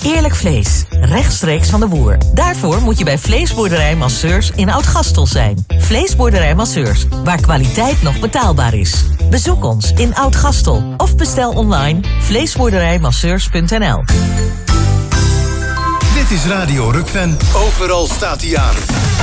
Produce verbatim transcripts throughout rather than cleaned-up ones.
Eerlijk vlees, rechtstreeks van de boer. Daarvoor moet je bij Vleesboerderij Masseurs in Oud-Gastel zijn. Vleesboerderij Masseurs, waar kwaliteit nog betaalbaar is. Bezoek ons in Oud-Gastel of bestel online vleesboerderijmasseurs punt n l. Dit is Radio Rukven. Overal staat hij aan.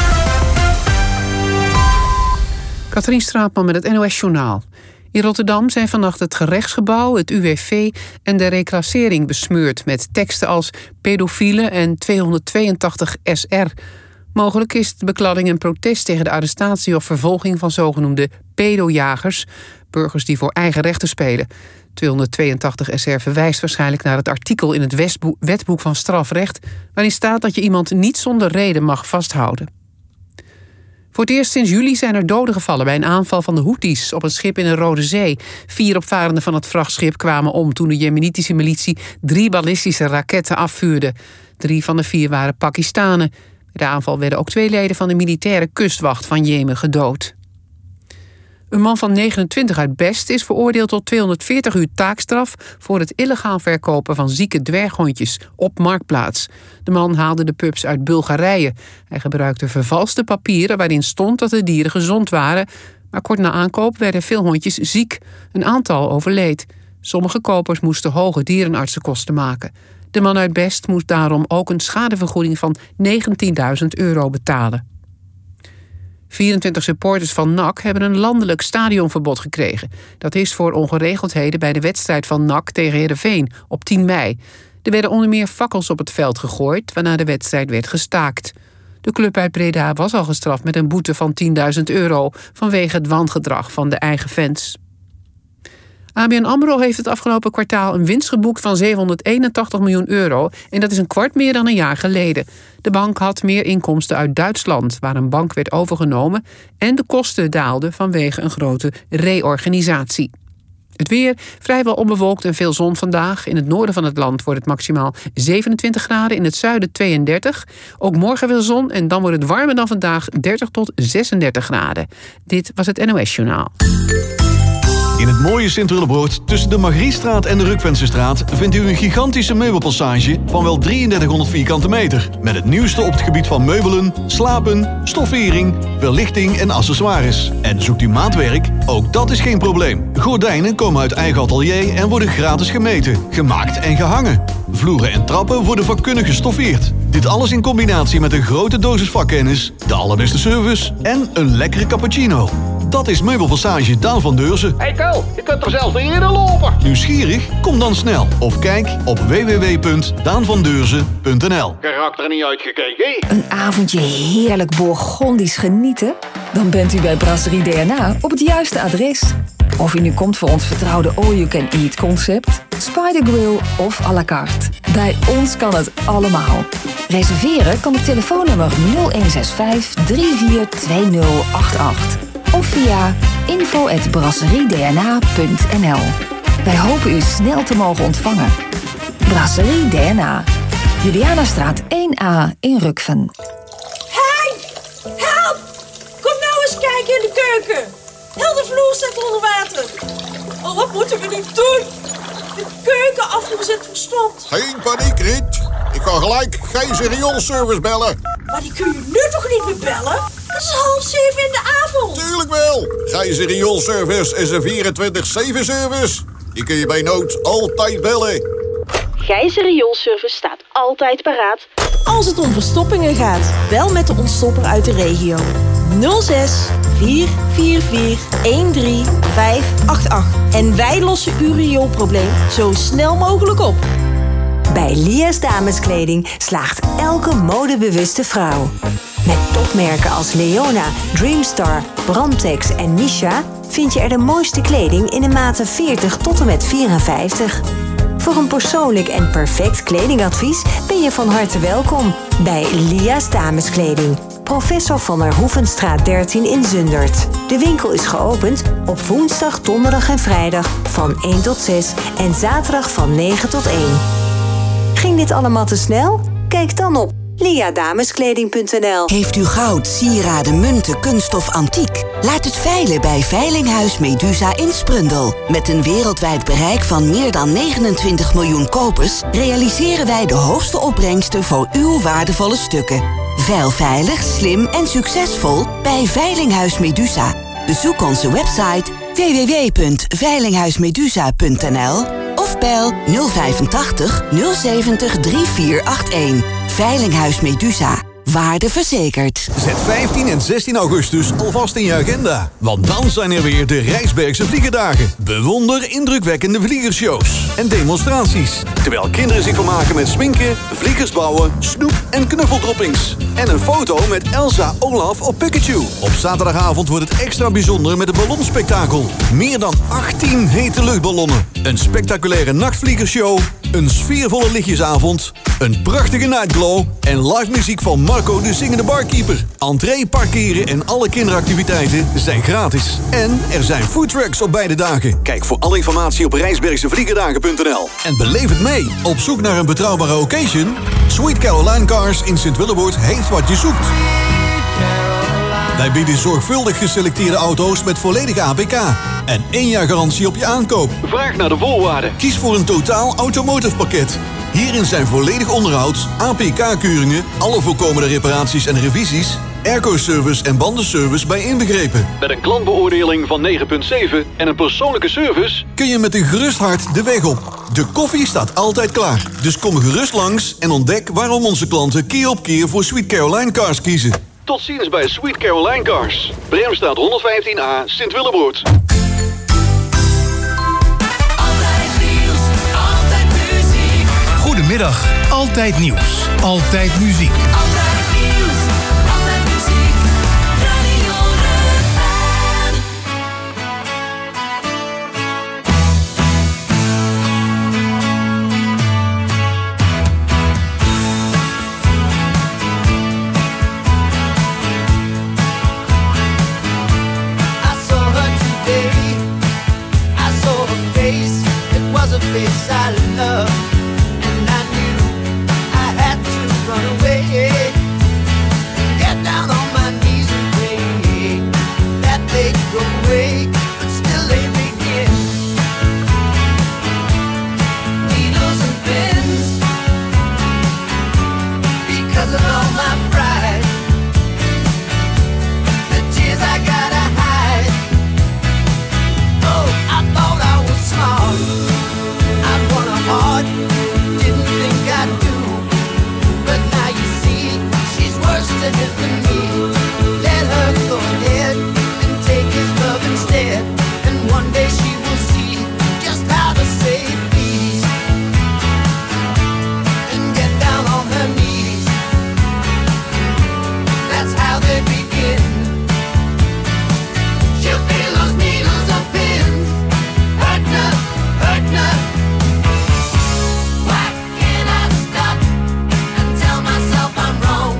Katrien Straatman met het N O S-journaal. In Rotterdam zijn vannacht het gerechtsgebouw, het U W V en de reclassering besmeurd met teksten als pedofiele en tweehonderdtweeëntachtig S R. Mogelijk is de bekladding een protest tegen de arrestatie of vervolging van zogenoemde pedojagers, burgers die voor eigen rechten spelen. tweehonderdtweeëntachtig S R verwijst waarschijnlijk naar het artikel in het wetboek van strafrecht, waarin staat dat je iemand niet zonder reden mag vasthouden. Voor het eerst sinds juli zijn er doden gevallen bij een aanval van de Houthis op een schip in de Rode Zee. Vier opvarenden van het vrachtschip kwamen om toen de Jemenitische militie drie ballistische raketten afvuurde. Drie van de vier waren Pakistanen. Bij de aanval werden ook twee leden van de militaire kustwacht van Jemen gedood. Een man van negenentwintig uit Best is veroordeeld tot tweehonderdveertig uur taakstraf voor het illegaal verkopen van zieke dwerghondjes op Marktplaats. De man haalde de pups uit Bulgarije. Hij gebruikte vervalste papieren waarin stond dat de dieren gezond waren, maar kort na aankoop werden veel hondjes ziek. Een aantal overleed. Sommige kopers moesten hoge dierenartsenkosten maken. De man uit Best moest daarom ook een schadevergoeding van negentienduizend euro betalen. vierentwintig supporters van N A C hebben een landelijk stadionverbod gekregen. Dat is voor ongeregeldheden bij de wedstrijd van N A C tegen Heerenveen op tien mei. Er werden onder meer fakkels op het veld gegooid, waarna de wedstrijd werd gestaakt. De club uit Breda was al gestraft met een boete van tienduizend euro... vanwege het wangedrag van de eigen fans. A B N AMRO heeft het afgelopen kwartaal een winst geboekt van zevenhonderdeenentachtig miljoen euro... en dat is een kwart meer dan een jaar geleden. De bank had meer inkomsten uit Duitsland, waar een bank werd overgenomen... en de kosten daalden vanwege een grote reorganisatie. Het weer, vrijwel onbewolkt en veel zon vandaag. In het noorden van het land wordt het maximaal zevenentwintig graden, in het zuiden tweeëndertig. Ook morgen veel zon en dan wordt het warmer dan vandaag, dertig tot zesendertig graden. Dit was het N O S-journaal. In het mooie Sint-Willebroord, tussen de Margriestraat en de Rukvensestraat... vindt u een gigantische meubelpassage van wel drieëndertighonderd vierkante meter. Met het nieuwste op het gebied van meubelen, slapen, stoffering, verlichting en accessoires. En zoekt u maatwerk? Ook dat is geen probleem. Gordijnen komen uit eigen atelier en worden gratis gemeten, gemaakt en gehangen. Vloeren en trappen worden vakkundig gestoffeerd. Dit alles in combinatie met een grote dosis vakkennis, de allerbeste service en een lekkere cappuccino. Dat is Meubelpassage Daan van Deurzen. Hey Ko, je kunt er zelfs niet eerder lopen. Nieuwsgierig? Kom dan snel. Of kijk op w w w punt daan van deurzen punt n l. Karakter niet uitgekeken. Een avondje heerlijk Bourgondisch genieten? Dan bent u bij Brasserie D N A op het juiste adres. Of u nu komt voor ons vertrouwde all-you-can-eat concept, Spider Grill of à la carte. Bij ons kan het allemaal. Reserveren kan op telefoonnummer nul een zes vijf drie vier twee nul acht acht. Of via info at brasserie d n a punt n l. Wij hopen u snel te mogen ontvangen. Brasserie D N A. Julianastraat één A in Rukven. Hey! Help! Kom nou eens kijken in de keuken. Heel de vloer staat onder water. Oh, wat moeten we nu doen? De keukenafvoer zit verstopt. Geen paniek, Riet. Ik ga gelijk Gijzer rioolservice bellen. Maar die kun je nu toch niet meer bellen? Het is half zeven in de avond. Tuurlijk wel. Gijzer rioolservice is een vierentwintig zeven service. Die kun je bij nood altijd bellen. Gijzer rioolservice staat altijd paraat. Als het om verstoppingen gaat, bel met de ontstopper uit de regio. nul zes vier vier vier een drie vijf acht acht. En wij lossen uw rioolprobleem zo snel mogelijk op. Bij Lia's Dameskleding slaagt elke modebewuste vrouw. Met topmerken als Leona, Dreamstar, Brandtex en Misha vind je er de mooiste kleding in de maten veertig tot en met vierenvijftig. Voor een persoonlijk en perfect kledingadvies ben je van harte welkom bij Lia's Dameskleding. Professor van der Hoevenstraat dertien in Zundert. De winkel is geopend op woensdag, donderdag en vrijdag van één tot zes en zaterdag van negen tot één. Ging dit allemaal te snel? Kijk dan op lia dameskleding punt n l. Heeft u goud, sieraden, munten, kunststof, antiek? Laat het veilen bij Veilinghuis Medusa in Sprundel. Met een wereldwijd bereik van meer dan negenentwintig miljoen kopers realiseren wij de hoogste opbrengsten voor uw waardevolle stukken. Veil veilig, slim en succesvol bij Veilinghuis Medusa. Bezoek onze website w w w punt veilinghuismedusa punt n l of bel nul vijfentachtig nul zeventig drie vier acht een. Veilinghuis Medusa. Waarde verzekerd. Zet vijftien en zestien augustus alvast in je agenda. Want dan zijn er weer de Rijsbergse Vliegerdagen. Bewonder indrukwekkende vliegershows en demonstraties. Terwijl kinderen zich vermaken met sminken, vliegers bouwen, snoep en knuffeldroppings. En een foto met Elsa, Olaf of Pikachu. Op zaterdagavond wordt het extra bijzonder met een ballonspektakel. Meer dan achttien hete luchtballonnen. Een spectaculaire nachtvliegershow. Een sfeervolle lichtjesavond. Een prachtige nightglow. En live muziek van Marco de Zingende Barkeeper. Entree, parkeren en alle kinderactiviteiten zijn gratis. En er zijn foodtrucks op beide dagen. Kijk voor alle informatie op rijsbergsevliegerdagen punt n l. En beleef het mee. Op zoek naar een betrouwbare occasion? Sweet Caroline Cars in Sint-Willeboord heeft wat je zoekt. Wij bieden zorgvuldig geselecteerde auto's met volledige A P K. En één jaar garantie op je aankoop. Vraag naar de voorwaarden. Kies voor een totaal automotive pakket. Hierin zijn volledig onderhoud, A P K-keuringen, alle voorkomende reparaties en revisies, airco-service en bandenservice bij inbegrepen. Met een klantbeoordeling van negen komma zeven en een persoonlijke service kun je met een gerust hart de weg op. De koffie staat altijd klaar. Dus kom gerust langs en ontdek waarom onze klanten keer op keer voor Sweet Caroline Cars kiezen. Tot ziens bij Sweet Caroline Cars. Bremstraat honderdvijftien A, Sint-Willeboord. Goedemiddag, Altijd Nieuws, Altijd Muziek. Altijd nieuws, altijd muziek, Radio Rukven. I saw her today, I saw her face, it was a face I loved. Run away, get down on my knees and pray that they go away, but still they begin. Needles and pins, because of all my pride, the tears I gotta hide. Oh, I thought I was smart, I'd won a heart, didn't think I'd do. To hit than me. Let her go ahead and take his love instead. And one day she will see just how to say please and get down on her knees. That's how they begin. She'll feel those needles and pins, hurting her, hurting her. Why can't I stop and tell myself I'm wrong?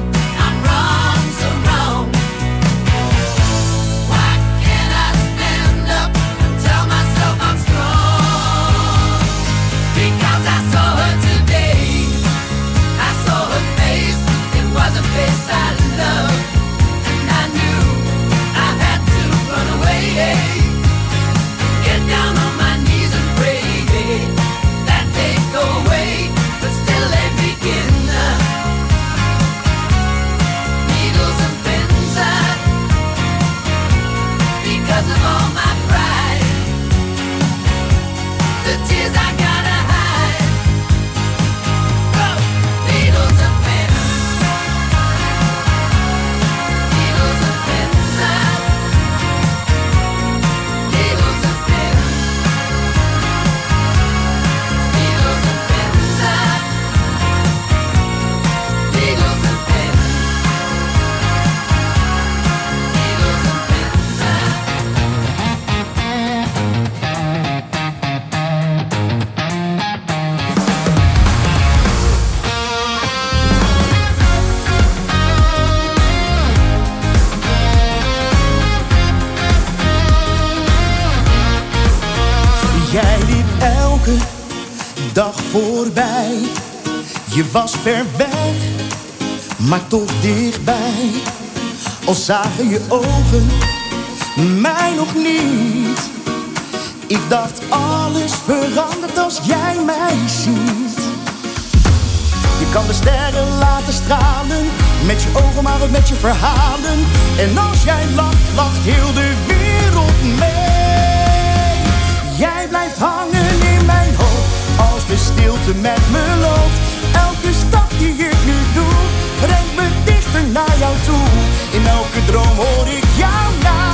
Dag voorbij, je was ver weg, maar toch dichtbij. Al zagen je ogen mij nog niet. Ik dacht alles verandert als jij mij ziet. Je kan de sterren laten stralen, met je ogen maar ook met je verhalen. En als jij lacht, lacht heel de wereld mee. Jij blijft hangen in mijn hoofd, als de stilte met me loopt. Elke stap die ik nu doe, brengt me dichter naar jou toe. In elke droom hoor ik jouw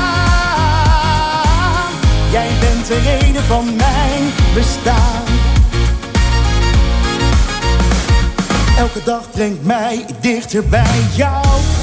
naam. Jij bent de reden van mijn bestaan. Elke dag brengt mij dichter bij jou.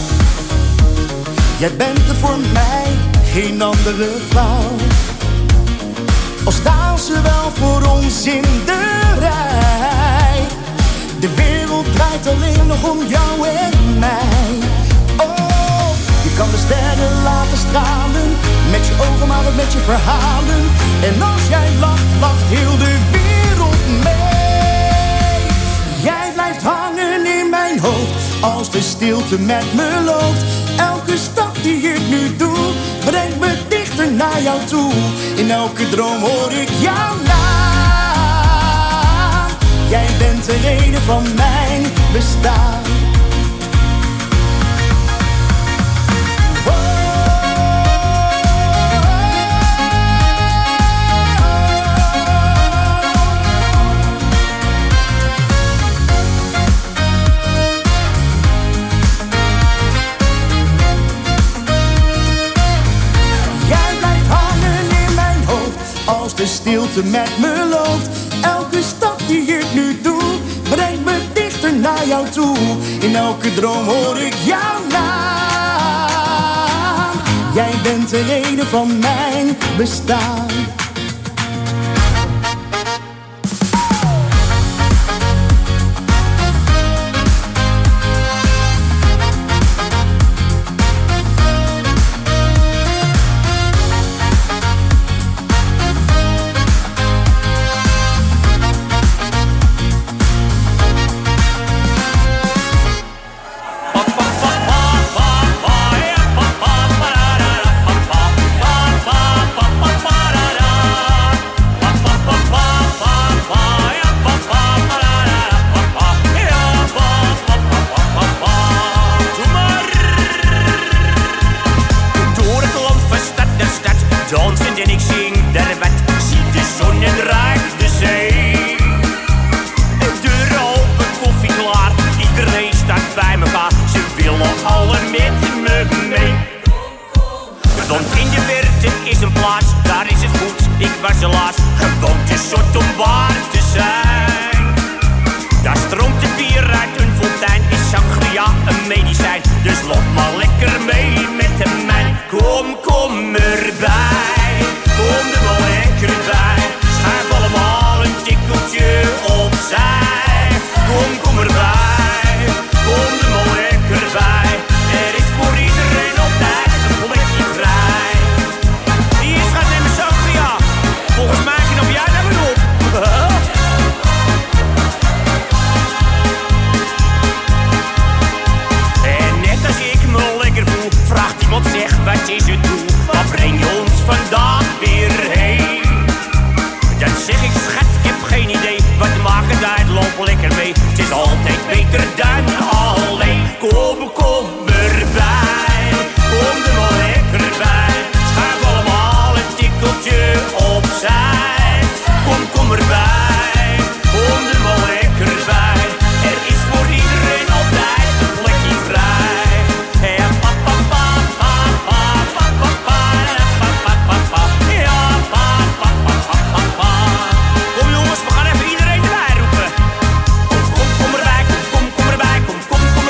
Jij bent het voor mij, geen andere vrouw. Al staan ze wel voor ons in de rij. De wereld draait alleen nog om jou en mij. Oh, je kan de sterren laten stralen, met je ogen maar ook met je verhalen. En als jij lacht, lacht heel de wereld mee. Jij blijft hangen in mijn hoofd, als de stilte met me loopt. Elke stap die ik nu doe, brengt me dichter naar jou toe. In elke droom hoor ik jouw naam. Jij bent de reden van mijn bestaan. Als de stilte met me loopt, elke stap die ik nu doe, brengt me dichter naar jou toe. In elke droom hoor ik jouw naam. Jij bent de reden van mijn bestaan. Kom, kom, kom erbij, kom, kom, kom erbij, kom, kom, kom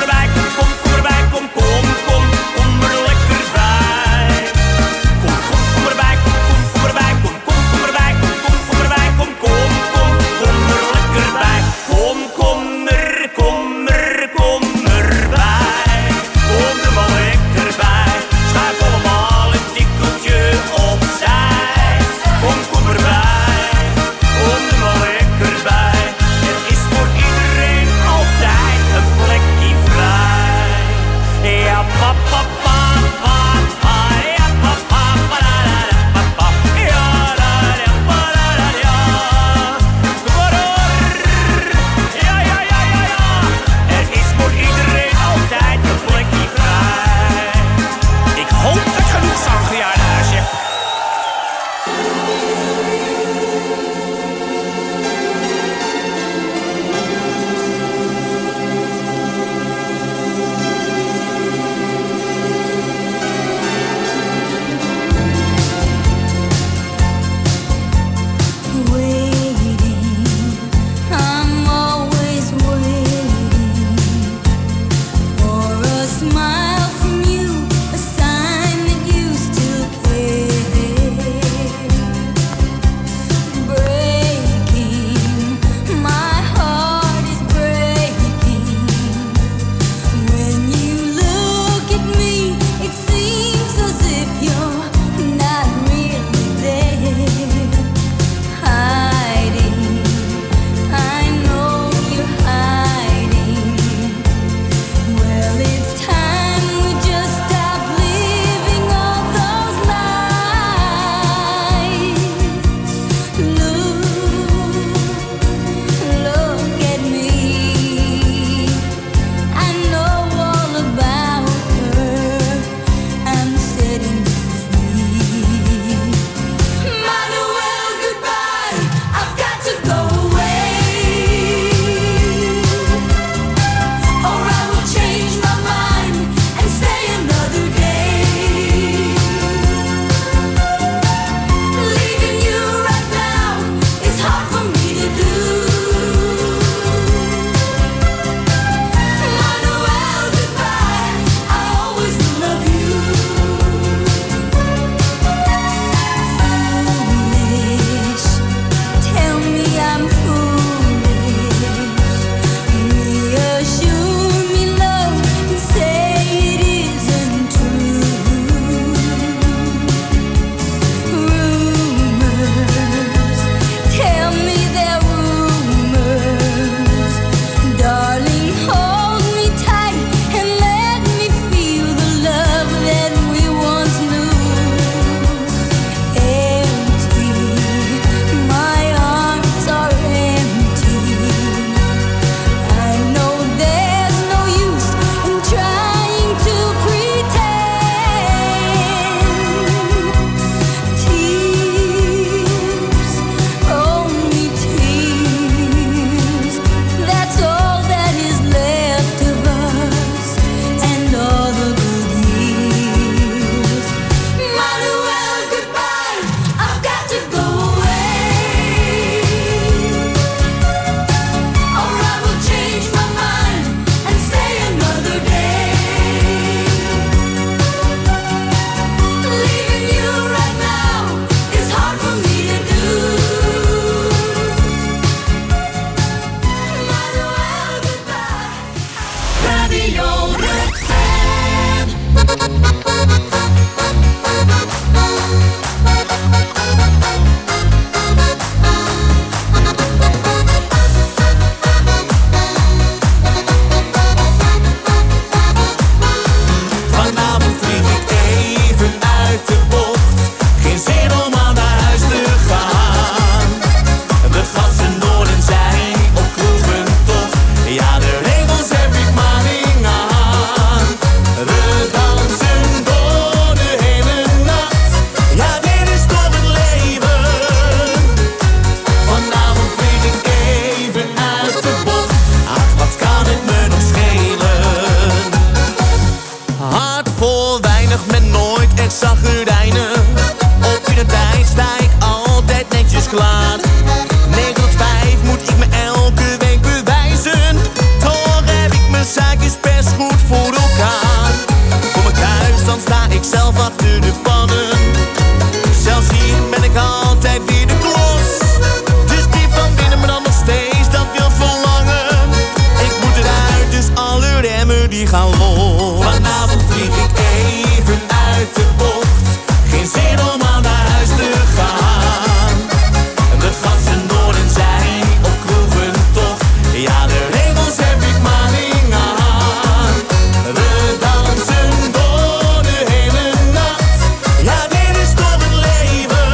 motoren die gaan los. Vanavond vlieg ik even uit de bocht. Geen zin om al naar huis te gaan. De gasten door en zij op kroegen toch. Ja, de regels heb ik maling aan. We dansen door de hele nacht. Ja, dit is toch het leven.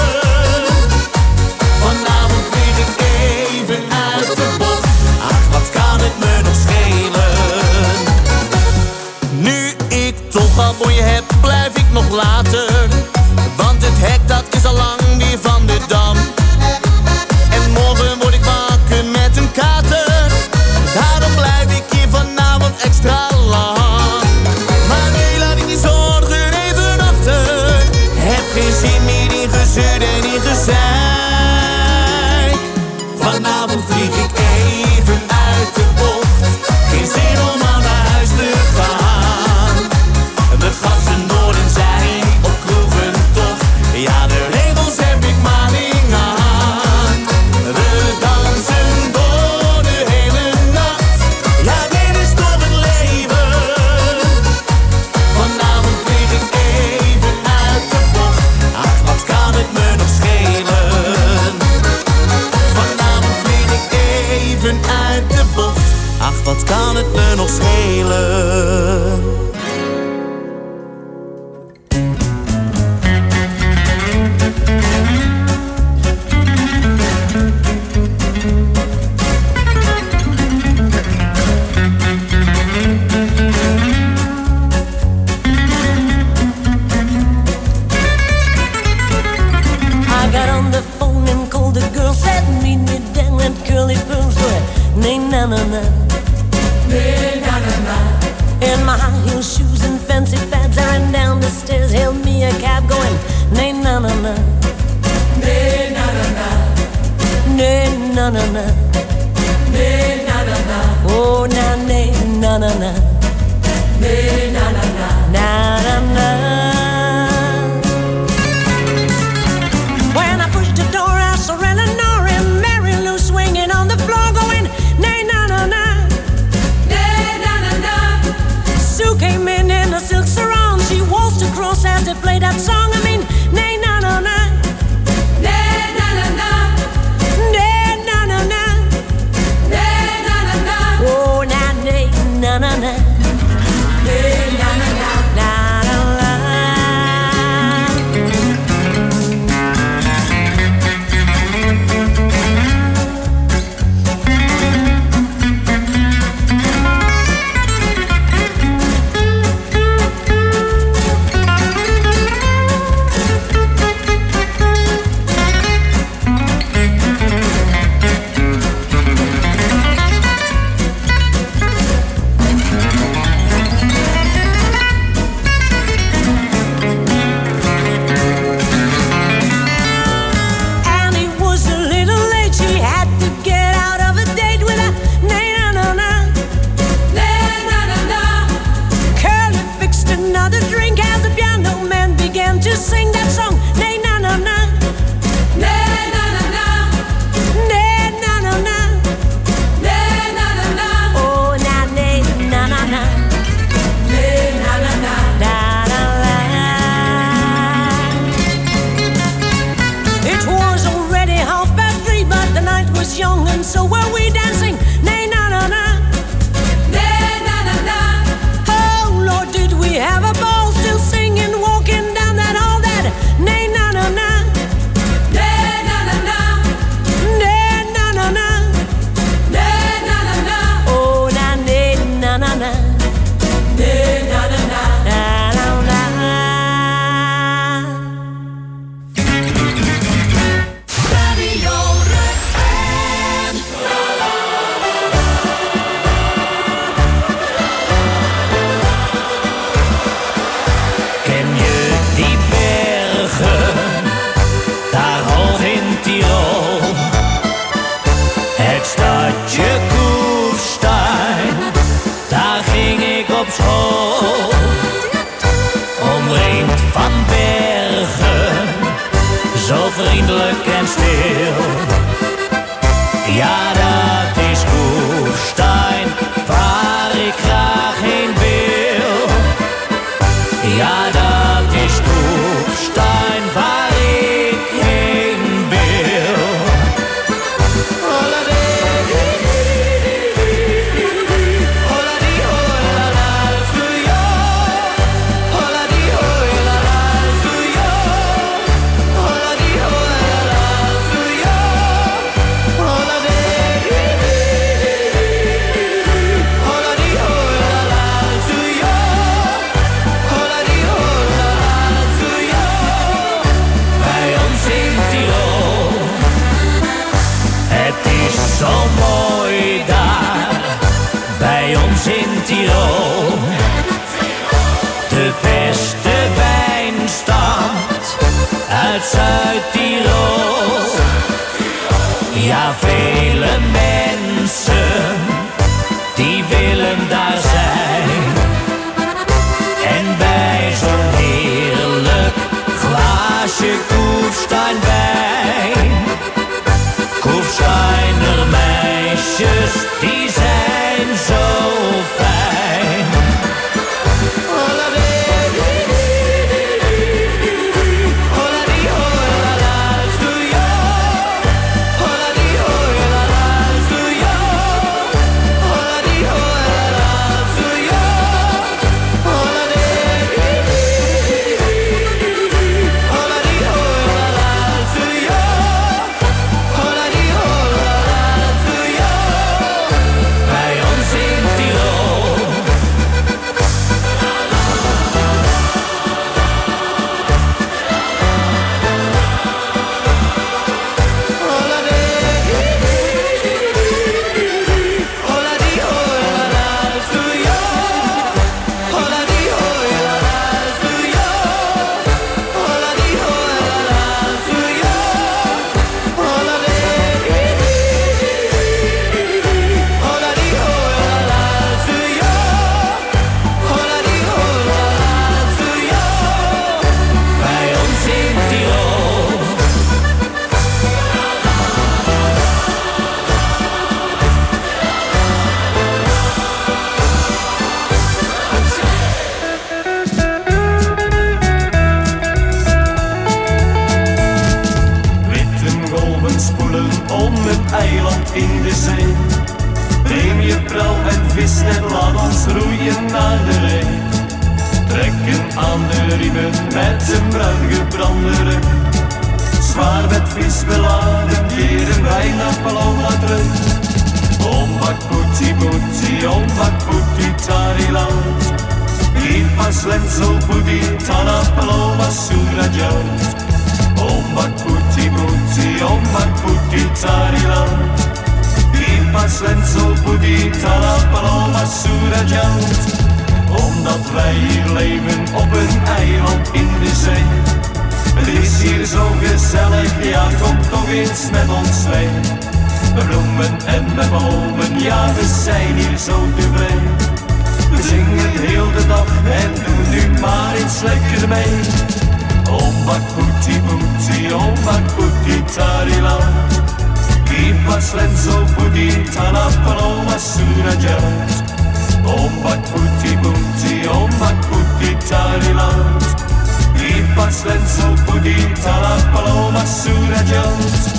Vanavond vlieg ik even uit de bocht. Ach, wat kan het me nog schelen? Nu ik toch al mooie heb, blijf ik nog later. Want het hek dat is al lang weer van de dam. En morgen word ik wakker met een kater. Daarom blijf ik hier vanavond extra lang. Maar nee, laat ik die zorgen even achter. Heb geen zin meer in gezeur en in gezeik. Vanavond vlieg ik even uit de bocht. Geen zin om al naar huis te gaan. De gasten door en zij op kroegen toch. Ja, de regels heb ik maling aan. We dansen door de hele nacht. Ja, dit is toch het leven. Vanavond vlieg ik even uit de bocht. Ach, wat kan het me nog schelen? Vanavond vlieg ik even uit de bocht. Ach, wat kan het me nog schelen? I got on the phone and called the girl, said meet me down at Curly Pearl's door. Nay, na na na. Nay, na na na. In my high heel shoes and fancy fads, I ran down the stairs, hailed me a cab going. Nay, na na na. Nay, na na na. Nay, na na na. Nay, na na na. Oh, na nay, na na na. Nay, na na na. Na na na. When I pushed the door, I saw Eleanor and Mary Lou swinging on the floor, going, nay, na, na, na. Nay, na, na, na. Sue came in in a silk sarong. She waltzed across as they played that song. I mean, nay, na, na, na. Nay, na, na, na. Nay, na, na, na. Nay, na, na, na. Oh, na, nay, na, na, na. Nay, na, na, na. Na, na, na. vriendelijk en stil. Ja, dat is Kufstein, waar ik graag heen wil. ons in Tirol. De beste wijnstad uit Zuid-Tirol. Ja, vele mensen die willen daar zijn. En bij zo'n heerlijk glaasje Kufsteinwijn. Kufsteiner meisjes, die zijn zo fijn. In de zee, neem je prauw en visnet, laat ons roeien naar de ree. Trekken aan de riemen met een bruin gebrande rug. Zwaar met vis beladen, keren wij naar Paloma terug. Ombak putti putti, ombak putti tariland. Hier pas lenzel putti, tana Paloma surajat. Ombak putti putti, ombak putti tariland. Pas lenzel putti, tala Paloma surajat. Omdat wij hier leven op een eiland in de zee. Het is hier zo gezellig, ja, kom toch eens met ons mee. Met bloemen en met bomen, ja, we zijn hier zo tevreden. We zingen heel de dag en doen nu maar iets lekker mee. Ombak putti putti, ombak putti tariland. Pas lenzo putti, tana Paloma surajat. Ombak putti putti, ombak putti tariland. Pas lenzo putti, tana Paloma surajat.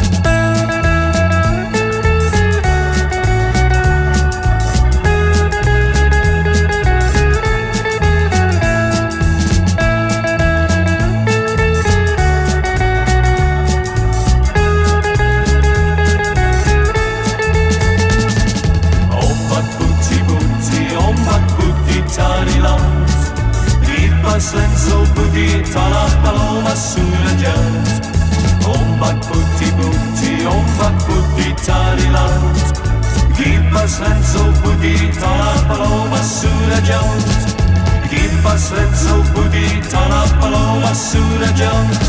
Pas lenzo putti, tala Paloma surajat. Ombak putti putti, ombak putti tariland. Pas lenzo putti, tala Paloma surajat. Pas lenzo putti, tala Paloma surajat.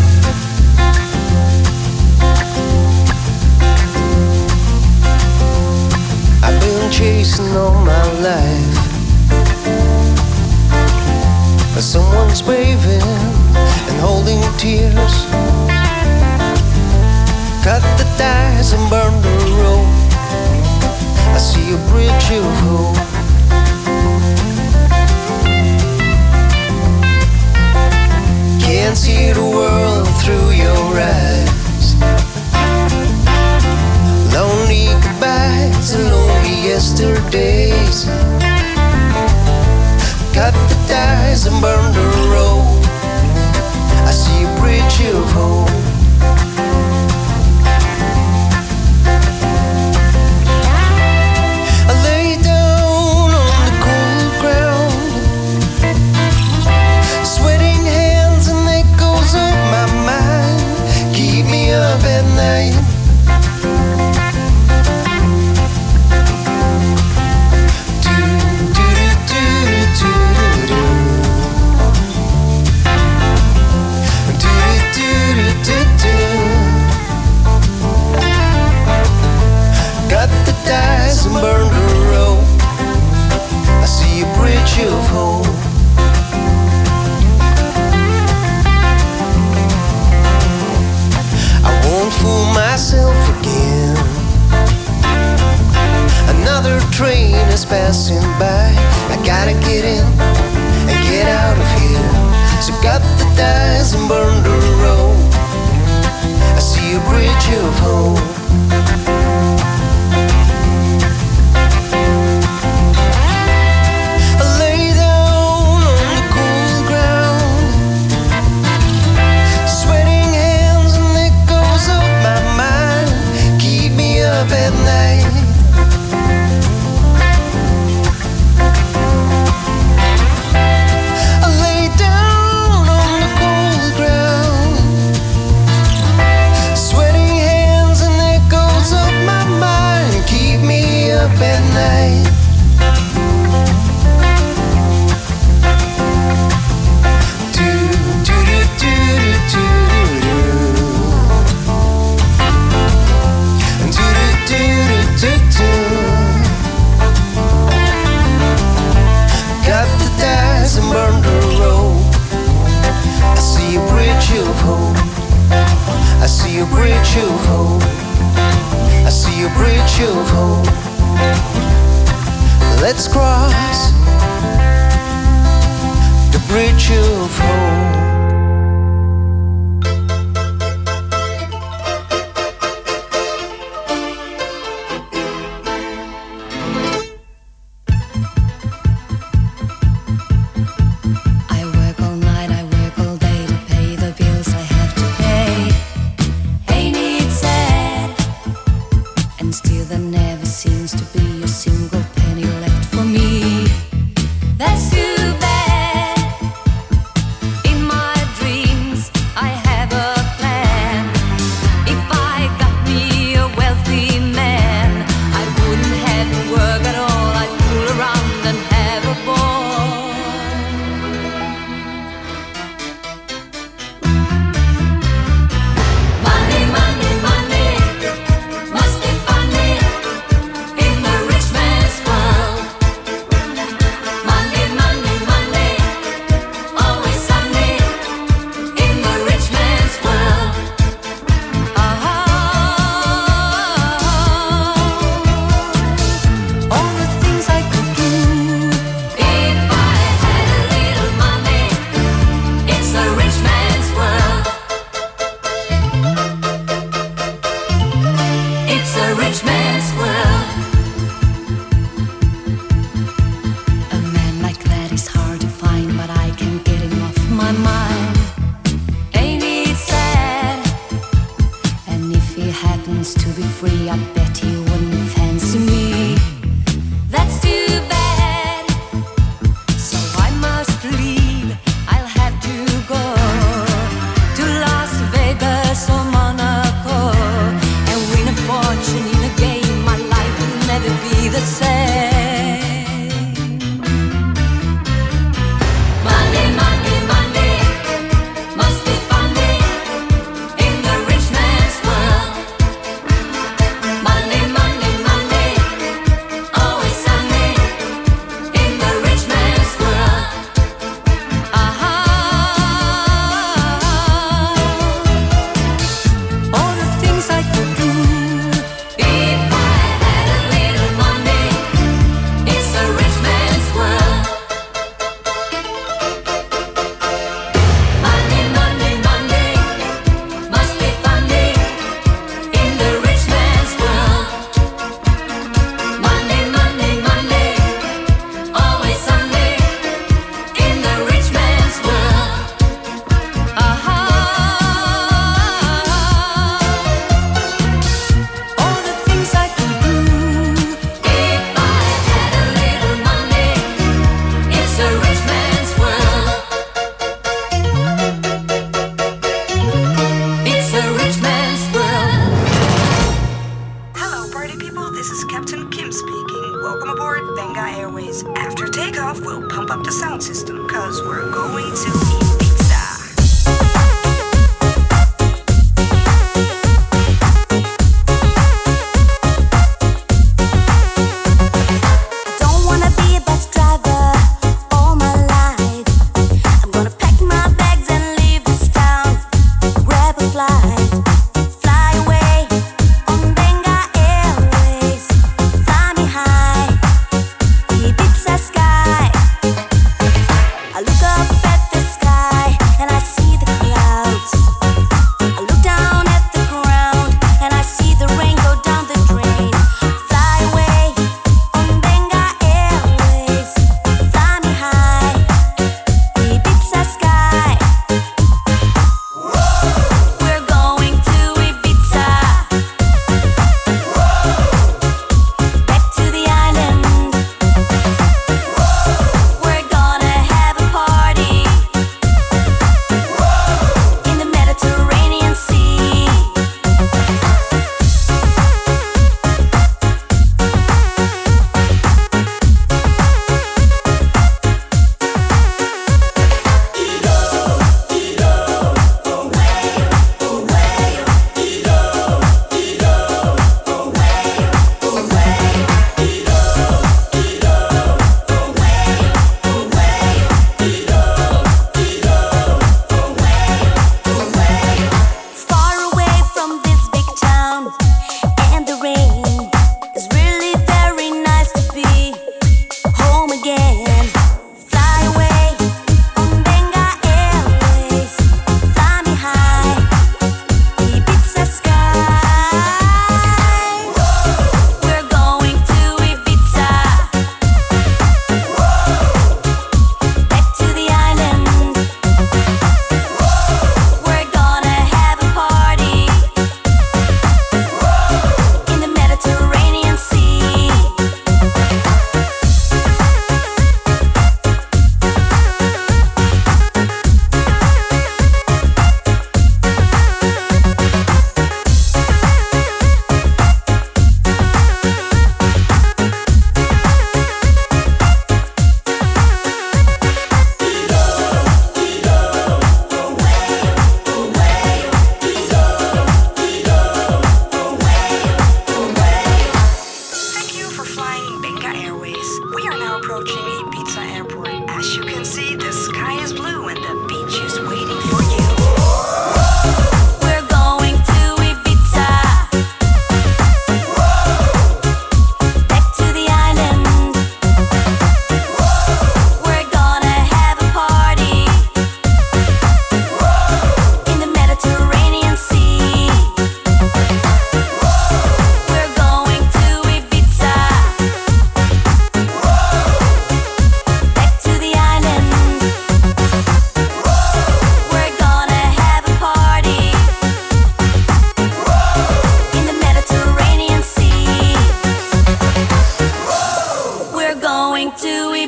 I've been chasing all my life, but someone's waving and holding tears. Cut the ties and burn the road. I see a bridge of hope. Can't see the world through your eyes. Lonely goodbyes and lonely yesterdays. Cut the ties and burn the road. I see a bridge of hope. I lay down die. I gotta get in and get out of here. So cut the ties and burn the road. I see a bridge of hope. I lay down on the cold ground, sweating hands and echoes of my mind keep me up at night. I lay down on the cold ground, sweating hands and echoes of my mind keep me up at night. Do do do do do do do do do do do. Got the ties and burn the road. I see a bridge of hope. I see a bridge of hope. I see a bridge of hope. Let's cross the bridge of hope. I work all night, I work all day to pay the bills I have to pay. Ain't it sad? And still there never seems to be a single penny left for me. That's too bad. In my dreams, I have a plan. If I got me a wealthy man, I wouldn't have to work at all. I'd fool around and have a ball. Money, money, money, must be funny in the rich man's world. Money, money, money, always sunny in the rich man's world. All the things I could do if I had a little money. It's the rich man's world. It's a rich man's world. A man like that is hard to find, but I can't get him off my mind. Ain't it sad? And if he happens to be free, I bet he wouldn't fancy me. That's too bad. So I must leave. I'll have to go to Las Vegas or Monaco and win a fortune in a game. My life will never be the same. Money, money, money, must be funny in the rich man's world. Money, money, money, always sunny in the rich man's world. All the things I could do if I had a little money. It's a rich man's world. Money, money, money, must be funny in the rich man's world. Money, money, money, always sunny in the rich man's world. All the things I could do if I had a little money. It's a rich man's world. It's a rich man's world. Hello, party people. This is Captain Kim speaking. Welcome aboard Benga Airways. After takeoff, we'll pump up the sound system because we're going to eat pizza. Don't wanna be a bus driver all my life. I'm gonna pack my bags and leave this town. Grab a flight, fly away on Benga Airways. Fly me high, Ibiza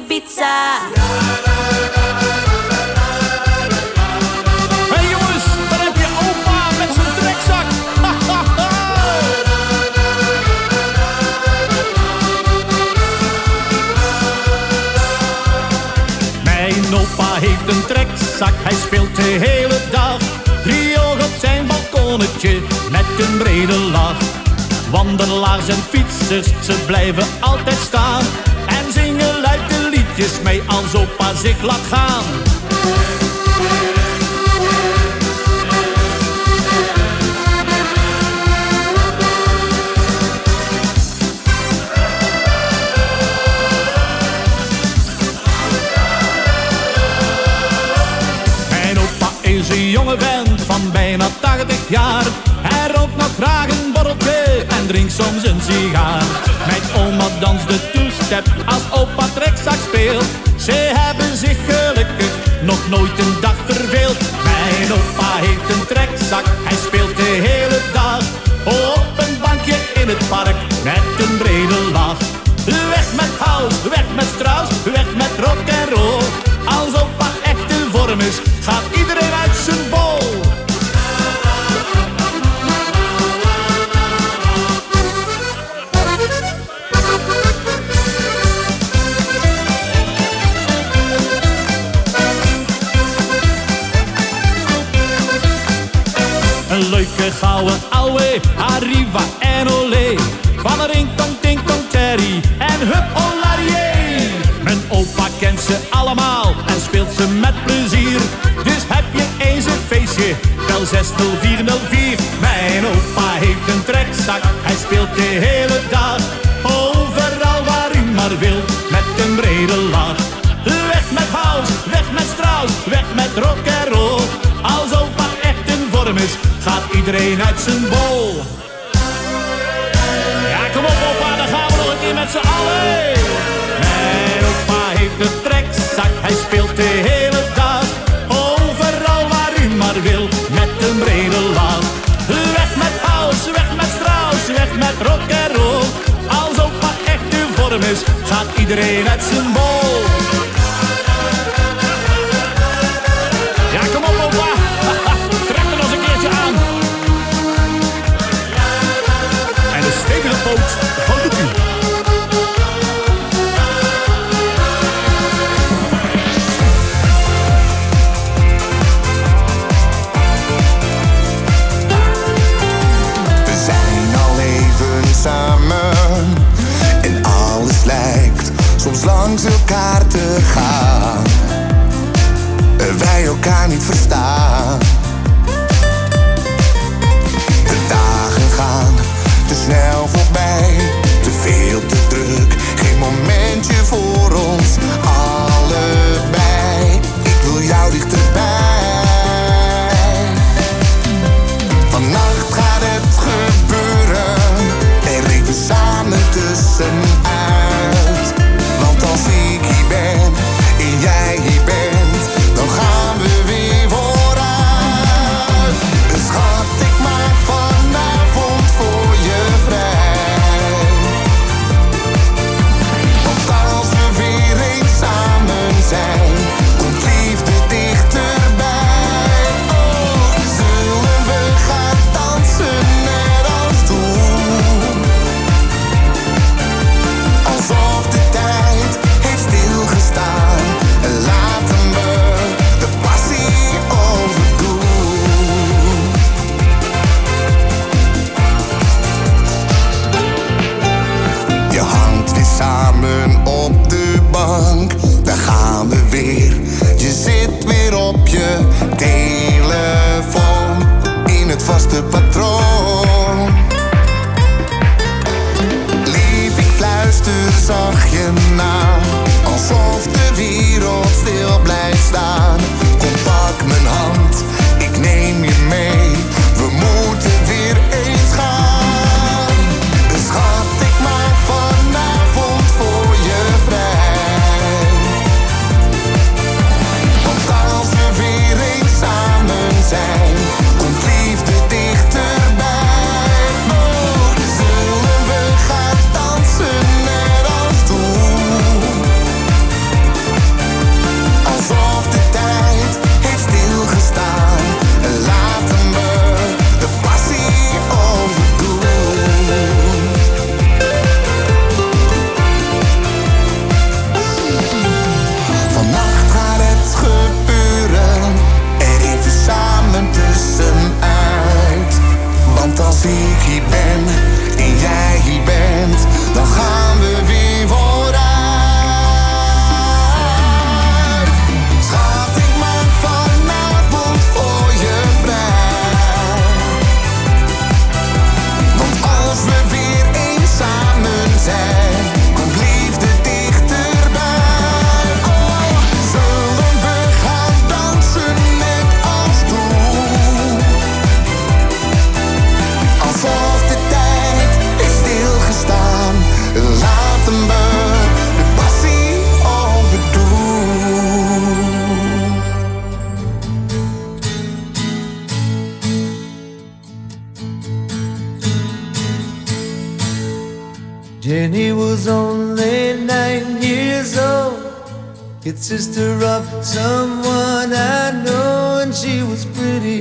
Ibiza. Hey jongens, daar heb je opa met zijn trekzak. Mijn opa heeft een trekzak, hij speelt de hele dag. Driehoog op zijn balkonnetje met een brede lach. Wandelaars en fietsers, ze blijven altijd staan en zingen luid de liedjes mee als opa zich laat gaan. Mijn opa is een jonge vent van bijna tachtig jaar. Hij rookt nog graag een borreltje en drinkt soms een sigaar. Mijn oma danst de two-step als opa trekzak speelt. Ze hebben zich gelukkig nog nooit een dag verveeld. Mijn opa heeft een trekzak, hij speelt de hele dag. Op een bankje in het park met een brede lach. Weg met house, weg met Strauss, weg met rock en roll. Als opa echt in vorm is, gaat iedereen uit zijn bol. Een leuke gouden ouwe, Arriva en Olé. Van een ringtong, ting-tong, Terry en hup, olarié. Mijn opa kent ze allemaal en speelt ze met plezier. Dus heb je eens een feestje, bel zes nul vier nul vier. Mijn opa heeft een trekzak, hij speelt de hele dag. Overal waar u maar wil, met een brede lach. Weg met house, weg met Strauss, weg met rock en roll. Als opa echt in vorm is, gaat iedereen uit zijn bol. Ja, kom op opa, dan gaan we nog een keer met z'n allen. Mijn opa heeft een trekzak, hij speelt de hele dag. Overal waar u maar wil, met een brede lach. Weg met house, weg met Strauss, weg met rock en roll. Als opa echt in vorm is, gaat iedereen uit zijn bol. Ja, kom op opa, trek er nog eens een keertje aan. En een stevige poot van de buurt. We zijn al even samen en alles lijkt soms langs elkaar te gaan. Wij elkaar niet verstaan. De dagen gaan te snel voorbij, te veel te druk, geen momentje voor ons allebei. Ik wil jou dichterbij. Vannacht gaat het gebeuren, er even samen tussenuit. Want als ik hier ben en jij hier bent, dan gaan we weer vooruit. kid sister of someone I know, and she was pretty.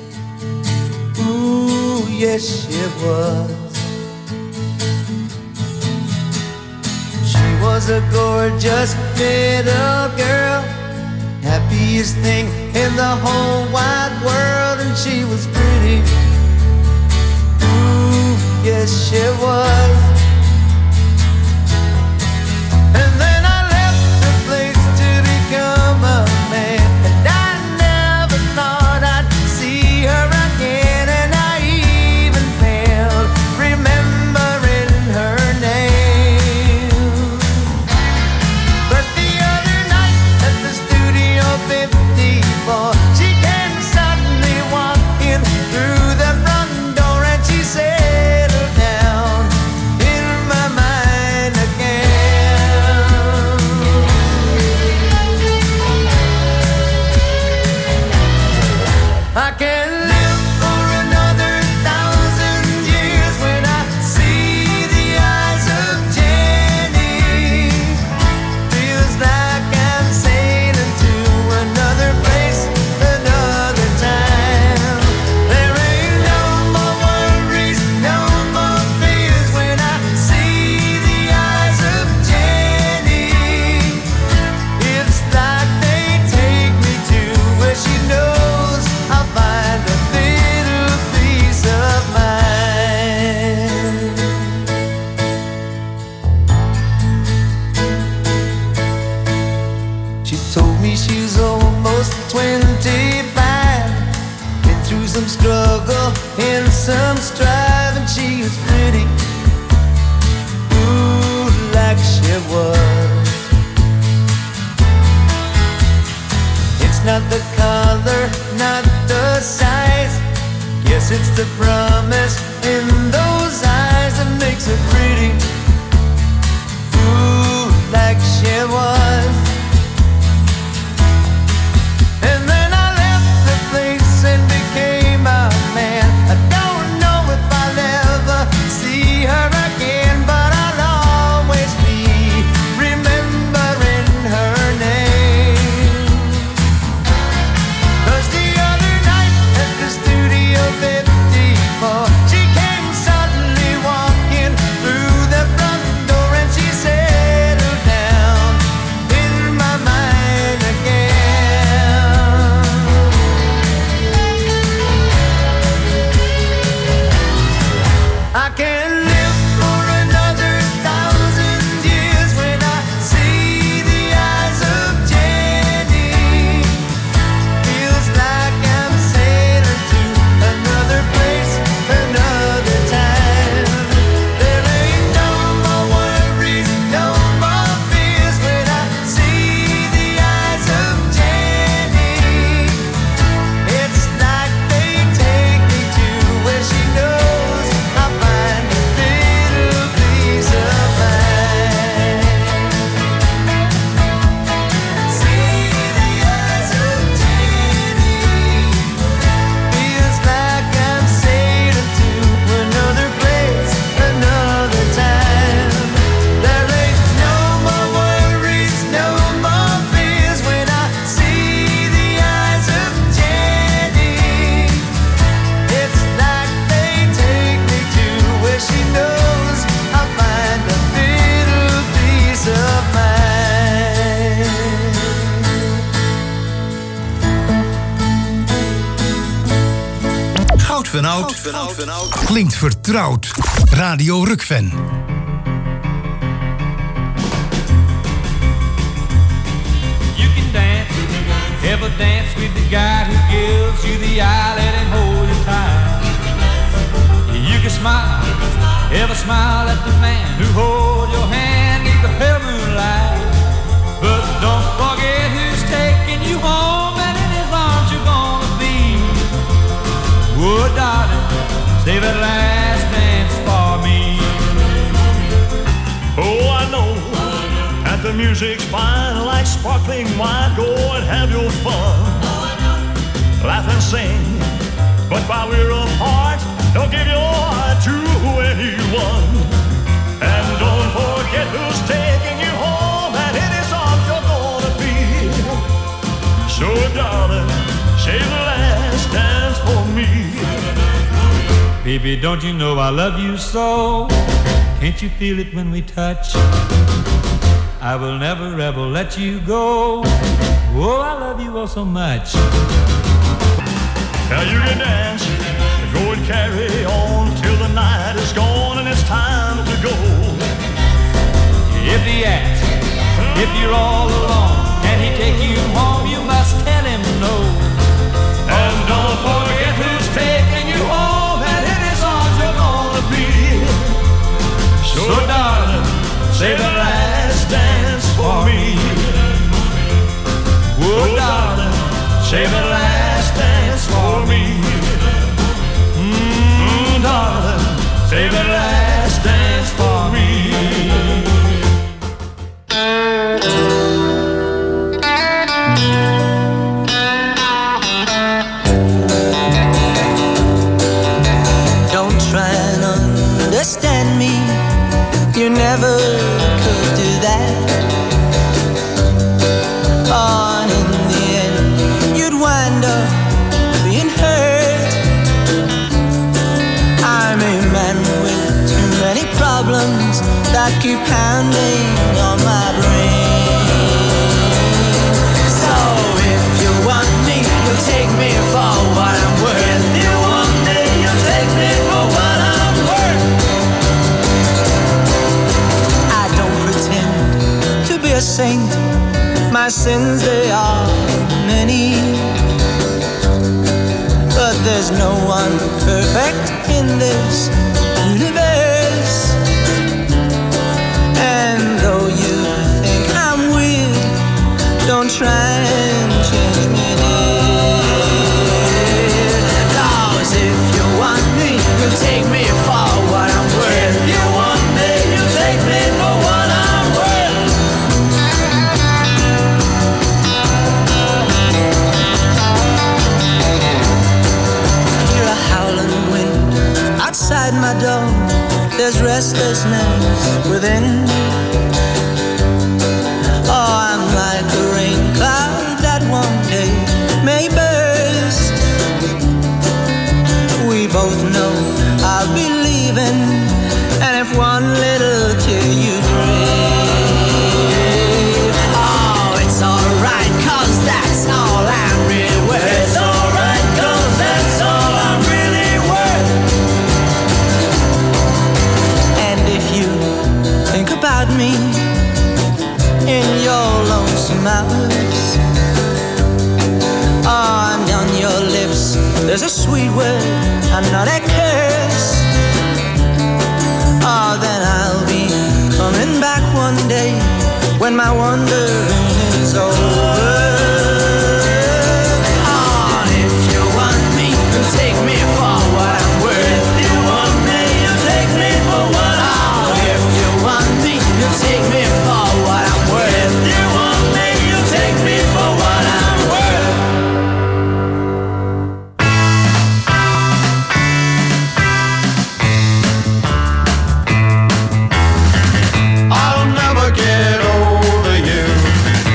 Ooh, yes, she was. She was a gorgeous little girl, happiest thing in the whole wide world, and she was pretty. Ooh, yes, she was. And then I left the place to become a man, and I never thought I'd see her again, and I even failed remembering her name. But the other night at the Studio fifty-four, she came suddenly walking through the front door, and she settled down in my mind again. I can live for another thousand years when I see the eyes of Jenny. Feels like I'm sailing to another place, another time. There ain't no more worries, no more fears when I see the eyes of Jenny. It's like they take me to where she knows I'll find a little piece of mind. She told me she's almost twenty-five, been through some struggle and some strife, and she is pretty. Ooh, like she was. It's not the color, not the size. Guess it's the promise in those eyes that makes her pretty. Ooh, like she was. And then I left the place and became a man. I don't know if I'll ever see her again, but I'll always be remembering her name. 'Cause the other night at the Studio fifty-four, she came suddenly walking through the front door, and she settled down in my mind again. I can live for another thousand years when I see the eyes of Jenny. Feels like I'm sailing to another place, another time. There ain't no more worries, no more fears when I see the eyes of Jenny. It's like they take me to where she knows I'll find a little piece of mind. See the eyes of Jenny. Feels like I'm sailing to another place, another time. There ain't no more worries, no more fears when I see the eyes of Jenny. It's like they take me to where she knows I'll find a little piece of mind. Goud van Oud klinkt vertrouwd. Radio Rukven. You can dance, ever dance with the guy who gives you the eye, let him hold you tight. You can smile, ever smile at the man who holds your hand neath the pale moonlight. But don't forget who's taking you home, and in his arms you're gonna be. Oh, darling, save that last dance for me. Oh, I know that the music's fine, like sparkling wine. Go and have your fun, laugh and sing. But while we're apart, don't give your heart to anyone. And don't forget who's taking you home, and in his arms you're gonna be. Baby, don't you know I love you so? Can't you feel it when we touch? I will never ever let you go. Oh, I love you oh so much. Now you can dance, go and carry on till the night is gone and it's time to go. If he asks, if you're all alone, can he take you home? You must tell him no. And don't forget who's taking you home and in his arms you're gonna be. So darling, say the last dance for me. Oh darling, say the last dance for me. Mm, darling, say the last dance for me. Don't try and understand me. You never could do that. Oh, and in the end, you'd wind up being hurt. I'm a man with too many problems that keep pounding on my brain. So if you want me, you'll take me for what I'm worth. You want me, you'll take me for what I'm worth. I don't pretend to be a saint. My sins, they are many. But there's no one perfect in this universe. And though you think I'm weird, don't try and change me, dear. 'Cause if you want me, you take me for what I'm worth. If you want me, you take me for what I'm worth. Hear a howling wind outside my door. There's restlessness within. Oh, I'm like a rain cloud that one day may burst. We both know I'll be leaving, and if one little tear you dream, oh, it's alright, 'cause that's all I'm really worth. It's alright, 'cause that's all I'm really worth. And if you think about me in your lonesome hours, oh, and on your lips there's a sweet word and not a curse, oh, then I'll be coming back one day when my wandering is over. Oh, and if you want me, you take me for what I'm worth. If you want me, you take me for what I'm worth. If you want me, you take me for what I'm worth. If you want me, you take me for what I'm worth. I'll never get over you.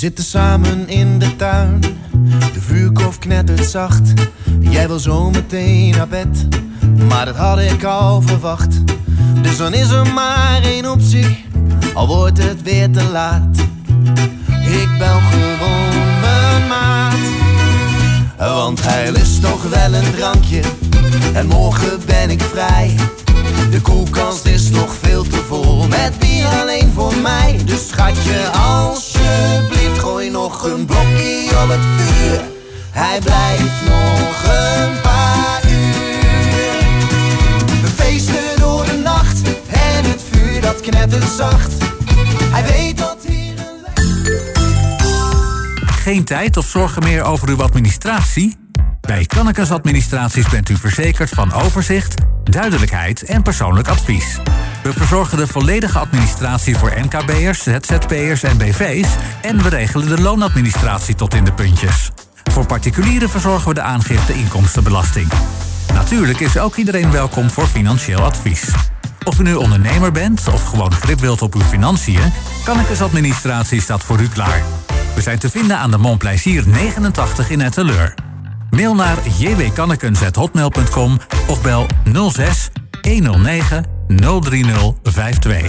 zitten samen in de tuin. De vuurkorf knettert zacht. Jij wil zo meteen naar bed. Maar dat had ik al verwacht. Dus dan is er maar één optie. Al wordt het weer te laat. Ik bel gewoon mijn maat. Want hij lust toch wel een drankje. En morgen ben ik vrij. De koelkast is nog veel te vol. Met bier alleen voor mij. Dus schatje, alsjeblieft, gooi nog een blokje op het vuur. Hij blijft nog een paar uur. We feesten door de nacht. En het vuur dat knettert zacht. Hij weet dat hier een... Geen tijd of zorgen meer over uw administratie? Bij Kannekes Administraties bent u verzekerd van overzicht, duidelijkheid en persoonlijk advies. We verzorgen de volledige administratie voor M K B'ers, Z Z P'ers en B V's... en we regelen de loonadministratie tot in de puntjes. Voor particulieren verzorgen we de aangifte inkomstenbelasting. Natuurlijk is ook iedereen welkom voor financieel advies. Of u nu ondernemer bent of gewoon grip wilt op uw financiën, Kannekes Administratie staat voor u klaar. We zijn te vinden aan de Montplaisir negenentachtig in Etteleur. Mail naar j w kannekens apenstaartje hotmail punt com of bel nul zes honderd negen nul drie nul vijf twee.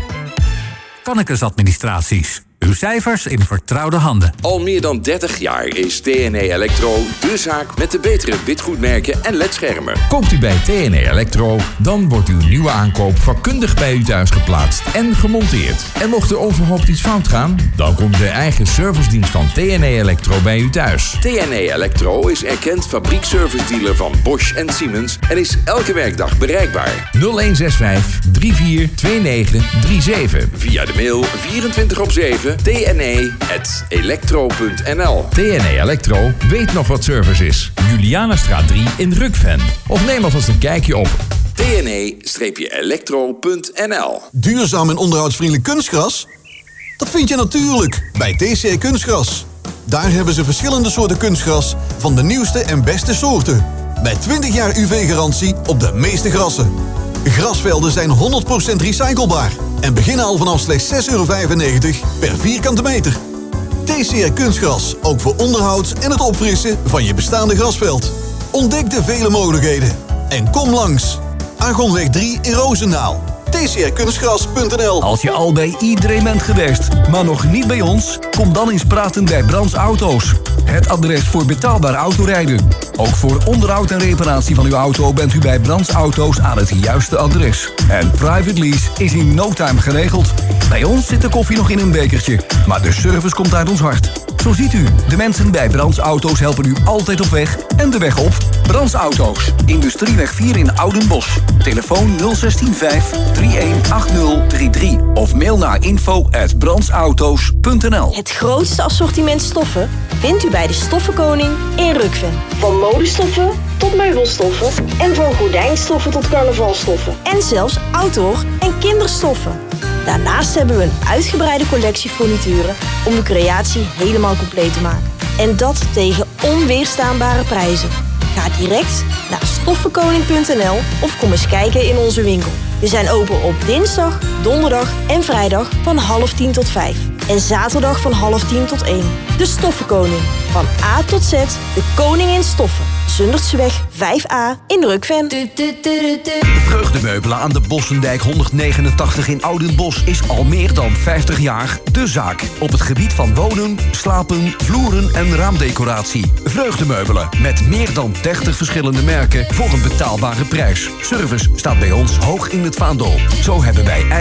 Kannekes Administraties. Uw cijfers in vertrouwde handen. Al meer dan dertig jaar is T N E Electro de zaak met de betere witgoedmerken en ledschermen. Koopt u bij T N E Electro, dan wordt uw nieuwe aankoop vakkundig bij u thuis geplaatst en gemonteerd. En mocht er onverhoopt iets fout gaan, dan komt de eigen servicedienst van T N E Electro bij u thuis. T N E Electro is erkend fabriekservice-dealer van Bosch en Siemens en is elke werkdag bereikbaar. nul een zes vijf drie vier twee negen drie zeven. Via de mail vierentwintig op zeven t n e punt electro punt n l. T N E Electro weet nog wat service is. Julianastraat drie in Rukven. Of neem alvast een kijkje op t n e electro punt n l. Duurzaam en onderhoudsvriendelijk kunstgras? Dat vind je natuurlijk bij T C Kunstgras. Daar hebben ze verschillende soorten kunstgras van de nieuwste en beste soorten. Met twintig jaar U V-garantie op de meeste grassen. Grasvelden zijn honderd procent recyclebaar en beginnen al vanaf slechts zes euro vijfennegentig per vierkante meter. T C R Kunstgras, ook voor onderhoud en het opfrissen van je bestaande grasveld. Ontdek de vele mogelijkheden en kom langs. Argonweg drie in Roosendaal. t c r kunstgras punt n l. Als je al bij iedereen bent geweest, maar nog niet bij ons, kom dan eens praten bij Brands Auto's. Het adres voor betaalbaar autorijden. Ook voor onderhoud en reparatie van uw auto bent u bij Brands Auto's aan het juiste adres. En private lease is in no time geregeld. Bij ons zit de koffie nog in een bekertje, maar de service komt uit ons hart. Zo ziet u, de mensen bij Brands Auto's helpen u altijd op weg en de weg op. Brands Auto's, Industrieweg vier in Oudenbosch. Telefoon nul zes vijf drie een acht nul drie drie of mail naar info at brandsauto's punt n l. Het grootste assortiment stoffen vindt u bij de Stoffenkoning in Rukven. Van modestoffen tot meubelstoffen en van gordijnstoffen tot carnavalstoffen. En zelfs outdoor- en kinderstoffen. Daarnaast hebben we een uitgebreide collectie furnituren om de creatie helemaal compleet te maken. En dat tegen onweerstaanbare prijzen. Ga direct naar stoffenkoning punt n l of kom eens kijken in onze winkel. We zijn open op dinsdag, donderdag en vrijdag van half tien tot vijf. En zaterdag van half tien tot één. De Stoffenkoning. Van A tot Z, de koning in stoffen. Zundertseweg vijf a in Rukven. Vreugdemeubelen aan de Bossendijk honderdnegenentachtig in Oudenbosch is al meer dan vijftig jaar de zaak. Op het gebied van wonen, slapen, vloeren en raamdecoratie. Vreugdemeubelen met meer dan dertig verschillende merken voor een betaalbare prijs. Service staat bij ons hoog in het vaandel. Zo hebben wij